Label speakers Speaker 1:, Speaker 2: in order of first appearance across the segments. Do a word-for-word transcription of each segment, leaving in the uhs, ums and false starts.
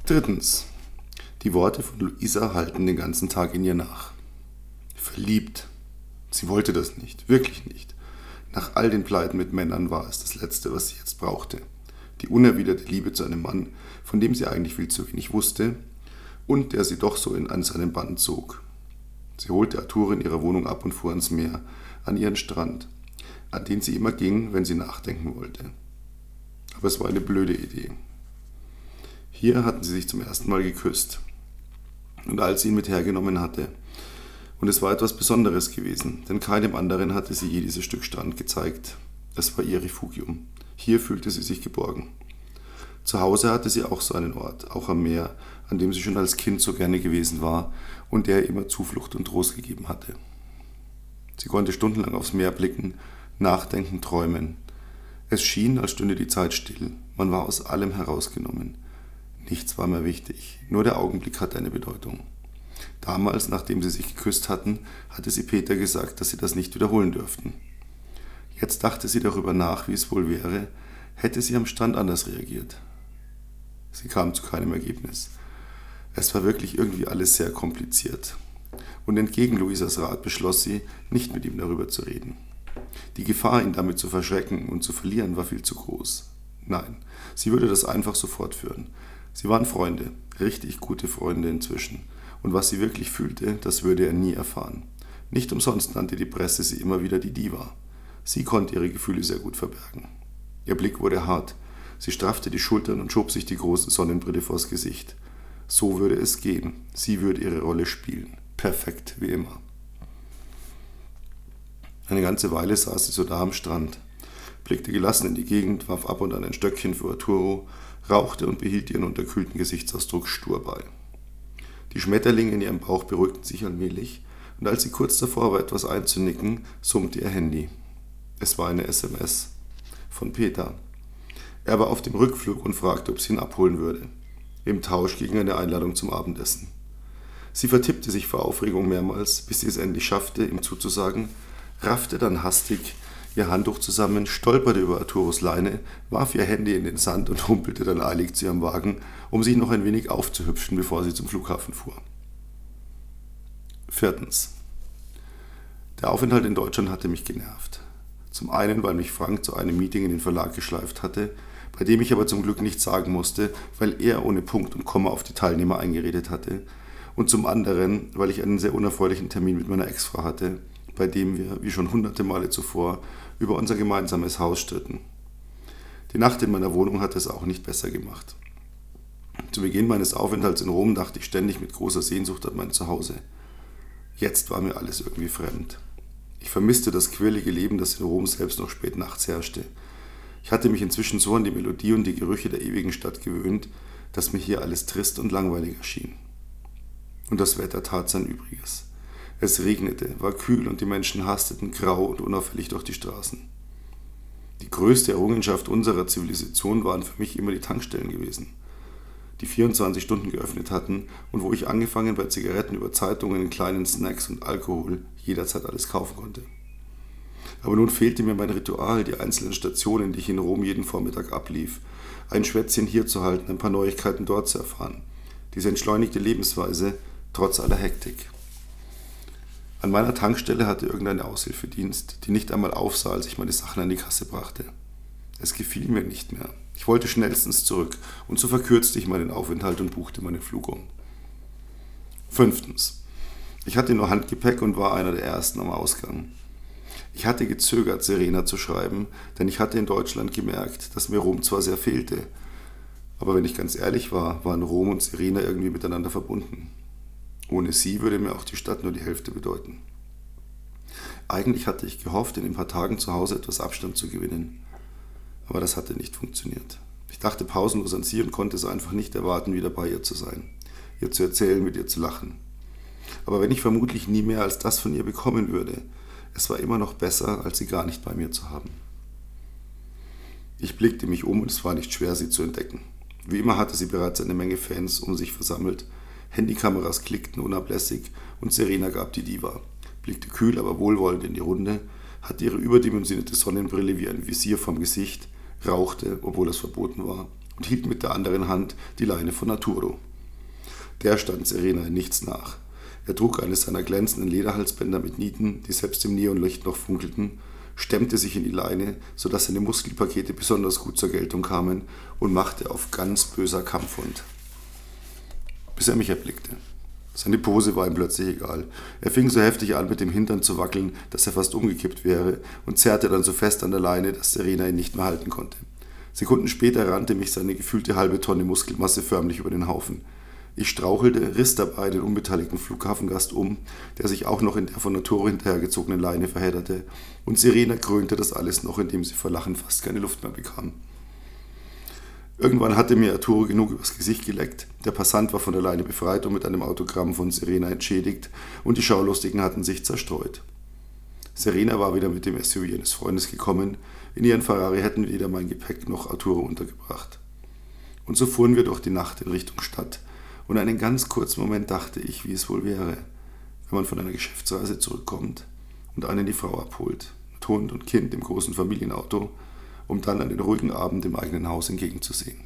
Speaker 1: Drittens. Die Worte von Luisa halten den ganzen Tag in ihr nach. Verliebt. Sie wollte das nicht, wirklich nicht. Nach all den Pleiten mit Männern war es das Letzte, was sie jetzt brauchte. Die unerwiderte Liebe zu einem Mann, von dem sie eigentlich viel zu wenig wusste und der sie doch so in an seinen Bann zog. Sie holte Arturo in ihrer Wohnung ab und fuhr ans Meer, an ihren Strand, an den sie immer ging, wenn sie nachdenken wollte. Aber es war eine blöde Idee. Hier hatten sie sich zum ersten Mal geküsst. Und als sie ihn mit hergenommen hatte, und es war etwas Besonderes gewesen, denn keinem anderen hatte sie je dieses Stück Strand gezeigt. Es war ihr Refugium. Hier fühlte sie sich geborgen. Zu Hause hatte sie auch so einen Ort, auch am Meer, an dem sie schon als Kind so gerne gewesen war und der ihr immer Zuflucht und Trost gegeben hatte. Sie konnte stundenlang aufs Meer blicken, nachdenken, träumen. Es schien, als stünde die Zeit still. Man war aus allem herausgenommen. Nichts war mehr wichtig, nur der Augenblick hatte eine Bedeutung. Damals, nachdem sie sich geküsst hatten, hatte sie Peter gesagt, dass sie das nicht wiederholen dürften. Jetzt dachte sie darüber nach, wie es wohl wäre, hätte sie am Strand anders reagiert. Sie kam zu keinem Ergebnis. Es war wirklich irgendwie alles sehr kompliziert. Und entgegen Luisas Rat beschloss sie, nicht mit ihm darüber zu reden. Die Gefahr, ihn damit zu verschrecken und zu verlieren, war viel zu groß. Nein, sie würde das einfach so fortführen. Sie waren Freunde, richtig gute Freunde inzwischen. Und was sie wirklich fühlte, das würde er nie erfahren. Nicht umsonst nannte die Presse sie immer wieder die Diva. Sie konnte ihre Gefühle sehr gut verbergen. Ihr Blick wurde hart. Sie straffte die Schultern und schob sich die große Sonnenbrille vors Gesicht. So würde es gehen. Sie würde ihre Rolle spielen. Perfekt, wie immer. Eine ganze Weile saß sie so da am Strand, blickte gelassen in die Gegend, warf ab und an ein Stöckchen für Arturo, rauchte und behielt ihren unterkühlten Gesichtsausdruck stur bei. Die Schmetterlinge in ihrem Bauch beruhigten sich allmählich, und als sie kurz davor war, etwas einzunicken, summte ihr Handy. Es war eine S M S von Peter. Er war auf dem Rückflug und fragte, ob sie ihn abholen würde. Im Tausch gegen eine Einladung zum Abendessen. Sie vertippte sich vor Aufregung mehrmals, bis sie es endlich schaffte, ihm zuzusagen, raffte dann hastig ihr Handtuch zusammen, stolperte über Arturos Leine, warf ihr Handy in den Sand und humpelte dann eilig zu ihrem Wagen, um sich noch ein wenig aufzuhübschen, bevor sie zum Flughafen fuhr. Viertens. Der Aufenthalt in Deutschland hatte mich genervt. Zum einen, weil mich Frank zu einem Meeting in den Verlag geschleift hatte, bei dem ich aber zum Glück nichts sagen musste, weil er ohne Punkt und Komma auf die Teilnehmer eingeredet hatte, und zum anderen, weil ich einen sehr unerfreulichen Termin mit meiner Ex-Frau hatte, bei dem wir, wie schon hunderte Male zuvor, über unser gemeinsames Haus stritten. Die Nacht in meiner Wohnung hatte es auch nicht besser gemacht. Zu Beginn meines Aufenthalts in Rom dachte ich ständig mit großer Sehnsucht an mein Zuhause. Jetzt war mir alles irgendwie fremd. Ich vermisste das quirlige Leben, das in Rom selbst noch spät nachts herrschte. Ich hatte mich inzwischen so an die Melodie und die Gerüche der ewigen Stadt gewöhnt, dass mir hier alles trist und langweilig erschien. Und das Wetter tat sein Übriges. Es regnete, war kühl und die Menschen hasteten grau und unauffällig durch die Straßen. Die größte Errungenschaft unserer Zivilisation waren für mich immer die Tankstellen gewesen, die vierundzwanzig Stunden geöffnet hatten und wo ich angefangen bei Zigaretten über Zeitungen, kleinen Snacks und Alkohol jederzeit alles kaufen konnte. Aber nun fehlte mir mein Ritual, die einzelnen Stationen, die ich in Rom jeden Vormittag ablief, ein Schwätzchen hier zu halten, ein paar Neuigkeiten dort zu erfahren. Diese entschleunigte Lebensweise, trotz aller Hektik. An meiner Tankstelle hatte irgendeine Aushilfedienst, die nicht einmal aufsah, als ich meine Sachen an die Kasse brachte. Es gefiel mir nicht mehr. Ich wollte schnellstens zurück und so verkürzte ich meinen Aufenthalt und buchte meinen Flug um. Fünftens. Ich hatte nur Handgepäck und war einer der Ersten am Ausgang. Ich hatte gezögert, Serena zu schreiben, denn ich hatte in Deutschland gemerkt, dass mir Rom zwar sehr fehlte, aber wenn ich ganz ehrlich war, waren Rom und Serena irgendwie miteinander verbunden. Ohne sie würde mir auch die Stadt nur die Hälfte bedeuten. Eigentlich hatte ich gehofft, in ein paar Tagen zu Hause etwas Abstand zu gewinnen. Aber das hatte nicht funktioniert. Ich dachte pausenlos an sie und konnte es einfach nicht erwarten, wieder bei ihr zu sein, ihr zu erzählen, mit ihr zu lachen. Aber wenn ich vermutlich nie mehr als das von ihr bekommen würde, es war immer noch besser, als sie gar nicht bei mir zu haben. Ich blickte mich um und es war nicht schwer, sie zu entdecken. Wie immer hatte sie bereits eine Menge Fans um sich versammelt. Handykameras klickten unablässig und Serena gab die Diva, blickte kühl, aber wohlwollend in die Runde, hatte ihre überdimensionierte Sonnenbrille wie ein Visier vom Gesicht, rauchte, obwohl es verboten war, und hielt mit der anderen Hand die Leine von Arturo. Der stand Serena in nichts nach. Er trug eines seiner glänzenden Lederhalsbänder mit Nieten, die selbst im Neonlicht noch funkelten, stemmte sich in die Leine, sodass seine Muskelpakete besonders gut zur Geltung kamen und machte auf ganz böser Kampfhund. Bis er mich erblickte. Seine Pose war ihm plötzlich egal. Er fing so heftig an, mit dem Hintern zu wackeln, dass er fast umgekippt wäre und zerrte dann so fest an der Leine, dass Serena ihn nicht mehr halten konnte. Sekunden später rannte mich seine gefühlte halbe Tonne Muskelmasse förmlich über den Haufen. Ich strauchelte, riss dabei den unbeteiligten Flughafengast um, der sich auch noch in der von Arturo hinterhergezogenen Leine verhedderte, und Serena krönte das alles noch, indem sie vor Lachen fast keine Luft mehr bekam. Irgendwann hatte mir Arturo genug übers Gesicht geleckt, der Passant war von der Leine befreit und mit einem Autogramm von Serena entschädigt, und die Schaulustigen hatten sich zerstreut. Serena war wieder mit dem S U V eines Freundes gekommen, in ihren Ferrari hätten weder mein Gepäck noch Arturo untergebracht. Und so fuhren wir durch die Nacht in Richtung Stadt, und einen ganz kurzen Moment dachte ich, wie es wohl wäre, wenn man von einer Geschäftsreise zurückkommt und einen die Frau abholt, mit Hund und Kind im großen Familienauto, um dann einen ruhigen Abend im eigenen Haus entgegenzusehen.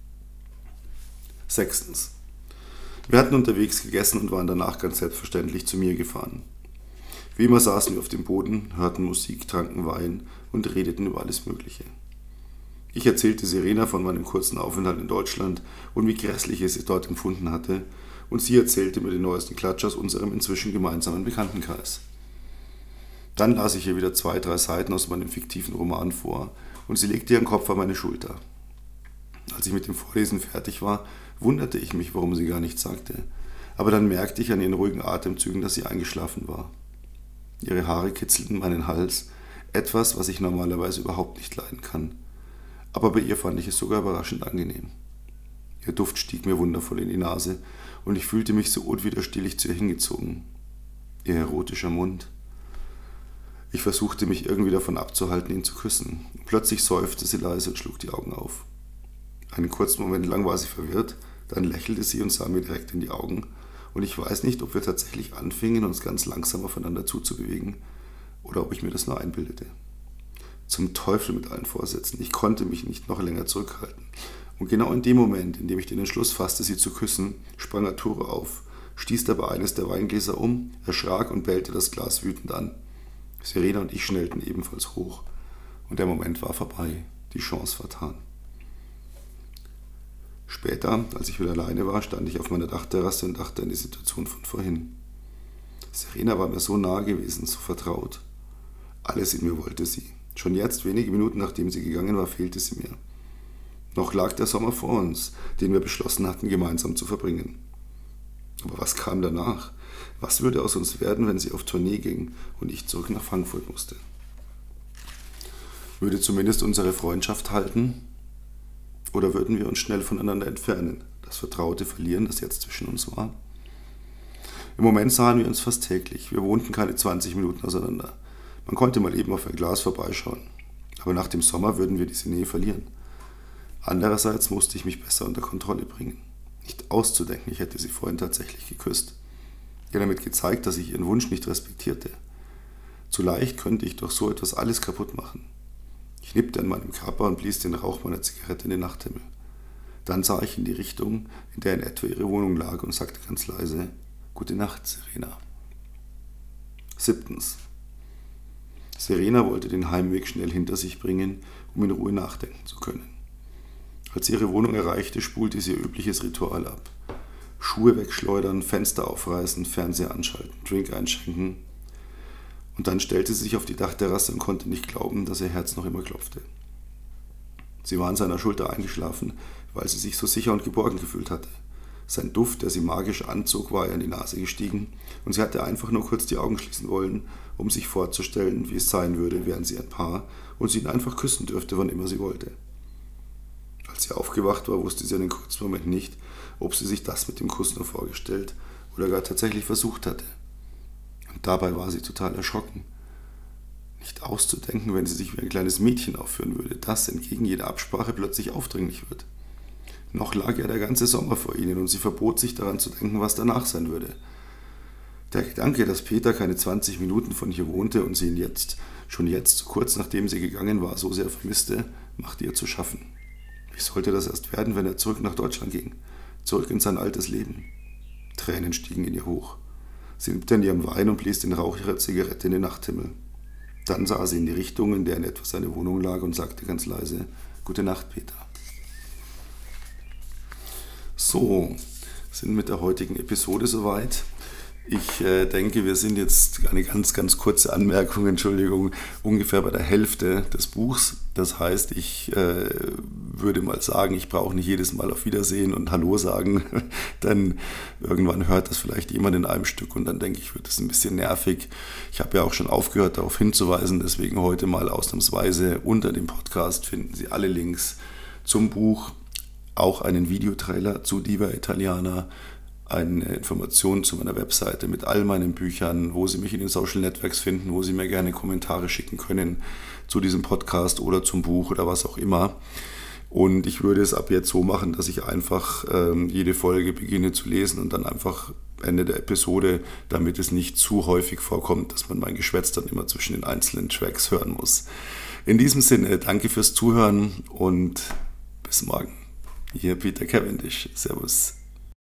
Speaker 1: Sechstens. Wir hatten unterwegs gegessen und waren danach ganz selbstverständlich zu mir gefahren. Wie immer saßen wir auf dem Boden, hörten Musik, tranken Wein und redeten über alles Mögliche. Ich erzählte Serena von meinem kurzen Aufenthalt in Deutschland und wie grässlich ich es dort empfunden hatte, und sie erzählte mir den neuesten Klatsch aus unserem inzwischen gemeinsamen Bekanntenkreis. Dann las ich ihr wieder zwei, drei Seiten aus meinem fiktiven Roman vor, und sie legte ihren Kopf an meine Schulter. Als ich mit dem Vorlesen fertig war, wunderte ich mich, warum sie gar nichts sagte, aber dann merkte ich an ihren ruhigen Atemzügen, dass sie eingeschlafen war. Ihre Haare kitzelten meinen Hals, etwas, was ich normalerweise überhaupt nicht leiden kann. Aber bei ihr fand ich es sogar überraschend angenehm. Ihr Duft stieg mir wundervoll in die Nase und ich fühlte mich so unwiderstehlich zu ihr hingezogen. Ihr erotischer Mund. Ich versuchte mich irgendwie davon abzuhalten, ihn zu küssen. Plötzlich seufzte sie leise und schlug die Augen auf. Einen kurzen Moment lang war sie verwirrt, dann lächelte sie und sah mir direkt in die Augen, und ich weiß nicht, ob wir tatsächlich anfingen, uns ganz langsam aufeinander zuzubewegen, oder ob ich mir das nur einbildete. Zum Teufel mit allen Vorsätzen, ich konnte mich nicht noch länger zurückhalten. Und genau in dem Moment, in dem ich den Entschluss fasste, sie zu küssen, sprang Arturo auf, stieß dabei eines der Weingläser um, erschrak und bellte das Glas wütend an. Serena und ich schnellten ebenfalls hoch, und der Moment war vorbei, die Chance vertan. Später, als ich wieder alleine war, stand ich auf meiner Dachterrasse und dachte an die Situation von vorhin. Serena war mir so nahe gewesen, so vertraut. Alles in mir wollte sie. Schon jetzt, wenige Minuten nachdem sie gegangen war, fehlte sie mir. Noch lag der Sommer vor uns, den wir beschlossen hatten, gemeinsam zu verbringen. Aber was kam danach? Was würde aus uns werden, wenn sie auf Tournee ging und ich zurück nach Frankfurt musste? Würde zumindest unsere Freundschaft halten? Oder würden wir uns schnell voneinander entfernen, das Vertraute verlieren, das jetzt zwischen uns war? Im Moment sahen wir uns fast täglich. Wir wohnten keine zwanzig Minuten auseinander. Man konnte mal eben auf ein Glas vorbeischauen. Aber nach dem Sommer würden wir diese Nähe verlieren. Andererseits musste ich mich besser unter Kontrolle bringen. Nicht auszudenken, ich hätte sie vorhin tatsächlich geküsst. Ihr damit gezeigt, dass ich ihren Wunsch nicht respektierte. Zu leicht könnte ich durch so etwas alles kaputt machen. Ich nippte an meinem Körper und blies den Rauch meiner Zigarette in den Nachthimmel. Dann sah ich in die Richtung, in der in etwa ihre Wohnung lag, und sagte ganz leise: »Gute Nacht, Serena.« Siebtens. Serena wollte den Heimweg schnell hinter sich bringen, um in Ruhe nachdenken zu können. Als sie ihre Wohnung erreichte, spulte sie ihr übliches Ritual ab. Schuhe wegschleudern, Fenster aufreißen, Fernseher anschalten, Drink einschenken. Und dann stellte sie sich auf die Dachterrasse und konnte nicht glauben, dass ihr Herz noch immer klopfte. Sie war an seiner Schulter eingeschlafen, weil sie sich so sicher und geborgen gefühlt hatte. Sein Duft, der sie magisch anzog, war ihr in die Nase gestiegen, und sie hatte einfach nur kurz die Augen schließen wollen, um sich vorzustellen, wie es sein würde, wären sie ein Paar und sie ihn einfach küssen dürfte, wann immer sie wollte. Als sie aufgewacht war, wusste sie einen kurzen Moment nicht, ob sie sich das mit dem Kuss nur vorgestellt oder gar tatsächlich versucht hatte. Und dabei war sie total erschrocken. Nicht auszudenken, wenn sie sich wie ein kleines Mädchen aufführen würde, das entgegen jeder Absprache plötzlich aufdringlich wird. Noch lag ja der ganze Sommer vor ihnen und sie verbot sich daran zu denken, was danach sein würde. Der Gedanke, dass Peter keine zwanzig Minuten von hier wohnte und sie ihn jetzt, schon jetzt, kurz nachdem sie gegangen war, so sehr vermisste, machte ihr zu schaffen. Wie sollte das erst werden, wenn er zurück nach Deutschland ging? Zurück in sein altes Leben? Tränen stiegen in ihr hoch. Sie nippte an ihrem Wein und blies den Rauch ihrer Zigarette in den Nachthimmel. Dann sah sie in die Richtung, in der in etwa seine Wohnung lag, und sagte ganz leise: Gute Nacht, Peter. So, sind mit der heutigen Episode soweit. Ich äh, denke, wir sind jetzt, eine ganz, ganz kurze Anmerkung, Entschuldigung, ungefähr bei der Hälfte des Buchs. Das heißt, ich äh, würde mal sagen, ich brauche nicht jedes Mal auf Wiedersehen und Hallo sagen, denn irgendwann hört das vielleicht jemand in einem Stück und dann denke ich, wird das ein bisschen nervig. Ich habe ja auch schon aufgehört, darauf hinzuweisen, deswegen heute mal ausnahmsweise unter dem Podcast finden Sie alle Links zum Buch, auch einen Videotrailer zu Diva Italiana, eine Information zu meiner Webseite mit all meinen Büchern, wo Sie mich in den Social Networks finden, wo Sie mir gerne Kommentare schicken können zu diesem Podcast oder zum Buch oder was auch immer. Und ich würde es ab jetzt so machen, dass ich einfach ähm, jede Folge beginne zu lesen und dann einfach Ende der Episode, damit es nicht zu häufig vorkommt, dass man mein Geschwätz dann immer zwischen den einzelnen Tracks hören muss. In diesem Sinne, danke fürs Zuhören und bis morgen. Ihr Peter Cavendish. Servus.